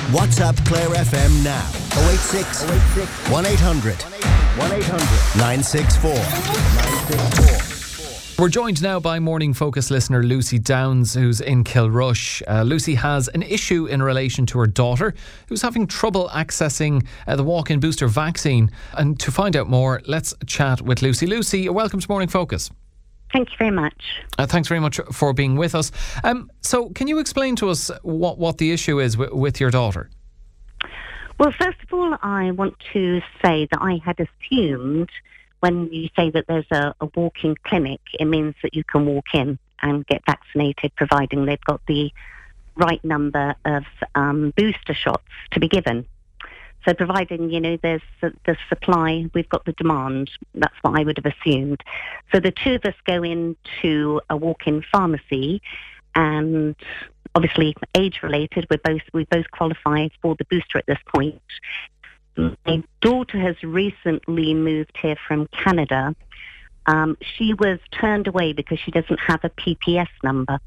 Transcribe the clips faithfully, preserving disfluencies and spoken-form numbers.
WhatsApp Clare F M now. oh eight six, one eight hundred, nine six four. We're joined now by Morning Focus listener Lucy Downs, who's in Kilrush. Uh, Lucy has an issue in relation to her daughter, who's having trouble accessing uh, the walk-in booster vaccine. And to find out more, let's chat with Lucy. Lucy, welcome to Morning Focus. Thank you very much. Uh, thanks very much for being with us. Um, so can you explain to us what, what the issue is w- with your daughter? Well, first of all, I want to say that I had assumed when you say that there's a, a walk-in clinic, it means that you can walk in and get vaccinated, providing they've got the right number of um, booster shots to be given. So providing, you know, there's the, the supply, we've got the demand. That's what I would have assumed. So the two of us go into a walk-in pharmacy, and obviously age-related, we're both we both qualify for the booster at this point. My daughter has recently moved here from Canada. Um, she was turned away because she doesn't have a P P S number.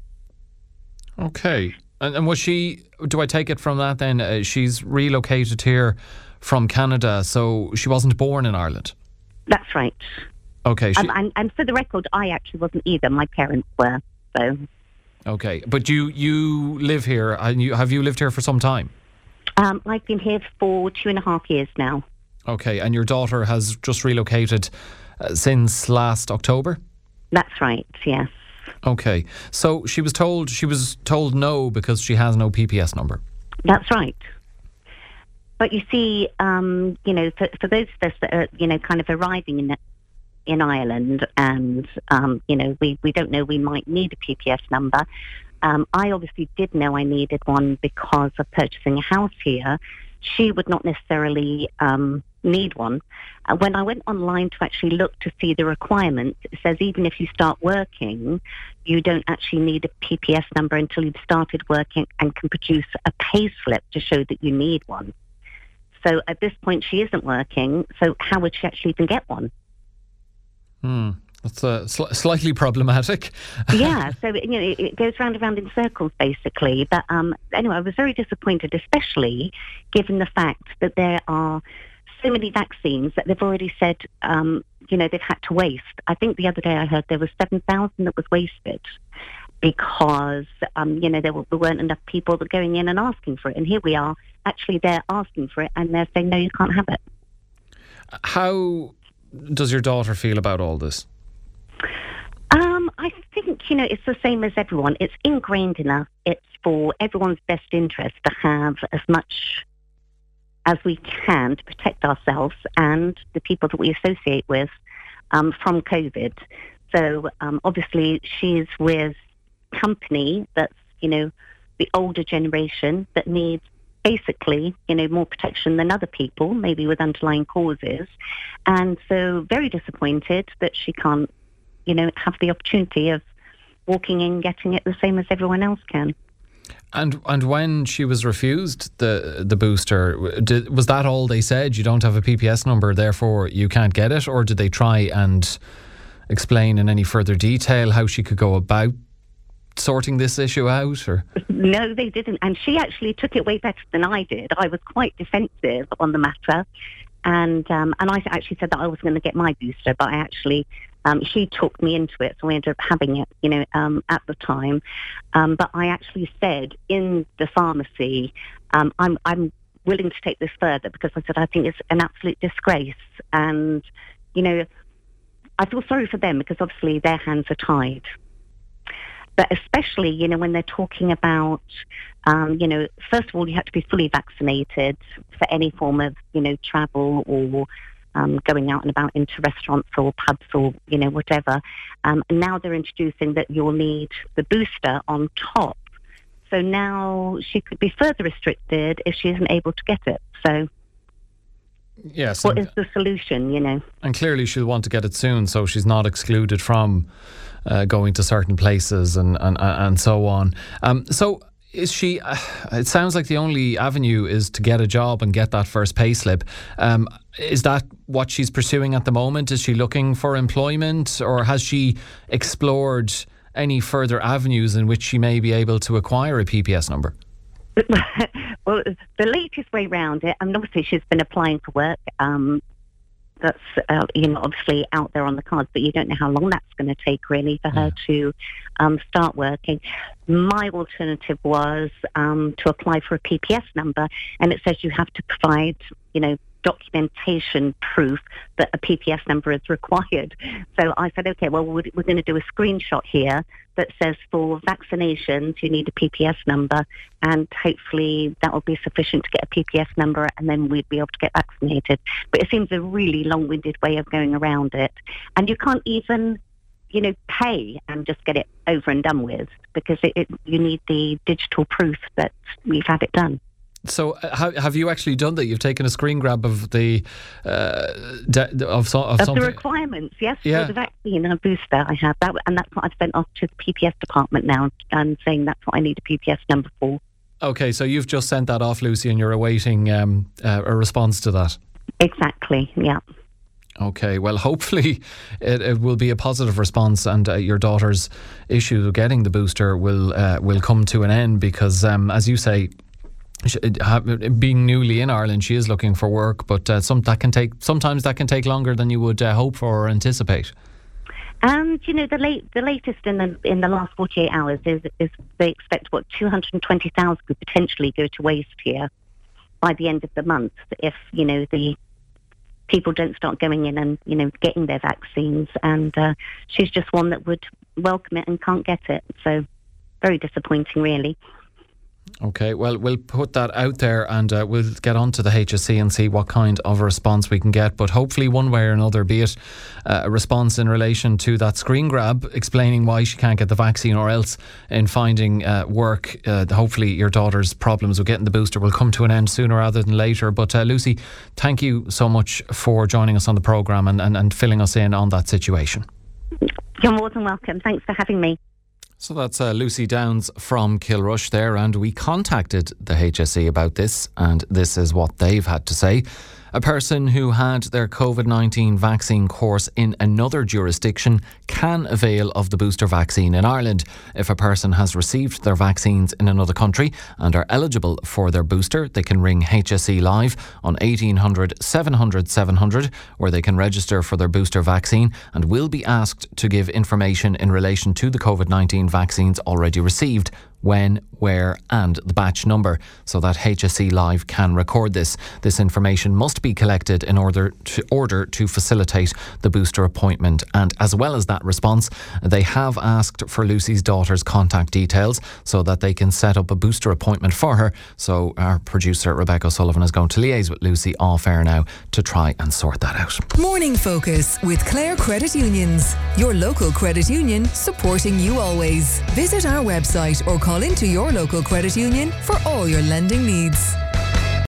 Okay. And, and was she, do I take it from that then, uh, she's relocated here from Canada, so she wasn't born in Ireland? That's right. Okay. She, um, and, and for the record, I actually wasn't either. My parents were, so... Okay. But you, you live here, and you, have you lived here for some time? Um, I've been here for two and a half years now. Okay. And your daughter has just relocated uh, since last October? That's right, yes. Okay. So she was told she was told no because she has no P P S number. That's right. But you see, um, you know, for, for those of us that are, you know, kind of arriving in in Ireland, and um, you know, we, we don't know we might need a P P S number. Um, I obviously did know I needed one because of purchasing a house here. She would not necessarily um, need one. Uh, when I went online to actually look to see the requirements, it says even if you start working, you don't actually need a P P S number until you've started working and can produce a pay slip to show that you need one. So at this point, she isn't working, so how would she actually even get one? Hmm. That's uh, sl- slightly problematic. Yeah, so you know, it, it goes round and round in circles, basically. But um, anyway, I was very disappointed, especially given the fact that there are so many vaccines that they've already said, um, you know, they've had to waste. I think the other day I heard there was seven thousand that was wasted because, um, you know, there, were, there weren't enough people that were going in and asking for it. And here we are, actually they're asking for it and they're saying, no, you can't have it. How does your daughter feel about all this? Um, I think, you know, it's the same as everyone. It's ingrained enough. It's for everyone's best interest to have as much as we can to protect ourselves and the people that we associate with um, from COVID. So um, obviously she's with company that's, you know, the older generation that needs basically, you know, more protection than other people, maybe with underlying causes. And so very disappointed that she can't, you know, have the opportunity of walking in, getting it the same as everyone else can. And and when she was refused the the booster, did, was that all they said? You don't have a P P S number, therefore you can't get it? Or did they try and explain in any further detail how she could go about sorting this issue out? Or no, they didn't. And she actually took it way better than I did. I was quite defensive on the matter. And um, and I actually said that I was going to get my booster, but I actually... Um, she talked me into it, so I ended up having it, you know, um, at the time. Um, but I actually said in the pharmacy, um, I'm, I'm willing to take this further because I said I think it's an absolute disgrace. And, you know, I feel sorry for them because obviously their hands are tied. But especially, you know, when they're talking about, um, you know, first of all, you have to be fully vaccinated for any form of, you know, travel or Um, going out and about into restaurants or pubs or, you know, whatever. Um, and now they're introducing that you'll need the booster on top. So now she could be further restricted if she isn't able to get it. So yes, what is the solution, you know? And clearly she'll want to get it soon, so she's not excluded from uh, going to certain places and, and, and so on. Um, so... Is she, uh, it sounds like the only avenue is to get a job and get that first pay slip. Um, is that what she's pursuing at the moment? Is she looking for employment, or has she explored any further avenues in which she may be able to acquire a P P S number? Well, the latest way round it, I mean, obviously she's been applying for work. Um, that's, uh, you know, obviously out there on the cards, but you don't know how long that's going to take, really, for her Yeah. to um, start working. My alternative was um, to apply for a P P S number, and it says you have to provide, you know, documentation proof that a P P S number is required. So I said, okay, well, we're, we're going to do a screenshot here that says for vaccinations, you need a P P S number, and hopefully that will be sufficient to get a P P S number, and then we'd be able to get vaccinated. But it seems a really long-winded way of going around it. And you can't even, you know, pay and just get it over and done with, because it, it, you need the digital proof that you've had it done. So, uh, how, have you actually done that? You've taken a screen grab of the uh, de- of, so, of, Of something. the requirements, yes, Yeah. for the vaccine and a booster I have. That, and that's what I've sent off to the P P S department now, and saying that's what I need a P P S number for. Okay, so you've just sent that off, Lucy, and you're awaiting um, uh, a response to that. Exactly, yeah. Okay, well, hopefully it, it will be a positive response, and uh, your daughter's issue of getting the booster will uh, will come to an end, because, um, as you say, She, uh, being newly in Ireland, she is looking for work, but uh, some that can take sometimes that can take longer than you would uh, hope for or anticipate. And you know, the late the latest in the in the last forty-eight hours is is they expect what two hundred twenty thousand could potentially go to waste here by the end of the month if, you know, the people don't start going in and, you know, getting their vaccines. And uh, she's just one that would welcome it and can't get it. So very disappointing, really. Okay, well, we'll put that out there, and uh, we'll get on to the H S C and see what kind of a response we can get. But hopefully one way or another, be it uh, a response in relation to that screen grab explaining why she can't get the vaccine, or else in finding uh, work, uh, hopefully your daughter's problems with getting the booster will come to an end sooner rather than later. But uh, Lucy, thank you so much for joining us on the programme and, and, and filling us in on that situation. You're more than welcome. Thanks for having me. So that's uh, Lucy Downs from Kilrush there, and we contacted the H S C about this, and this is what they've had to say. A person who had their COVID nineteen vaccine course in another jurisdiction can avail of the booster vaccine in Ireland. If a person has received their vaccines in another country and are eligible for their booster, they can ring H S C Live on eighteen hundred seven hundred seven hundred, where they can register for their booster vaccine and will be asked to give information in relation to the COVID nineteen vaccines already received, when, where and the batch number, so that H S C Live can record this. This information must be collected in order to order to facilitate the booster appointment. And as well as that response, they have asked for Lucy's daughter's contact details so that they can set up a booster appointment for her. So our producer Rebecca Sullivan is going to liaise with Lucy off air now to try and sort that out. Morning Focus with Clare Credit Unions. Your local credit union supporting you always. Visit our website or call into your local credit union for all your lending needs.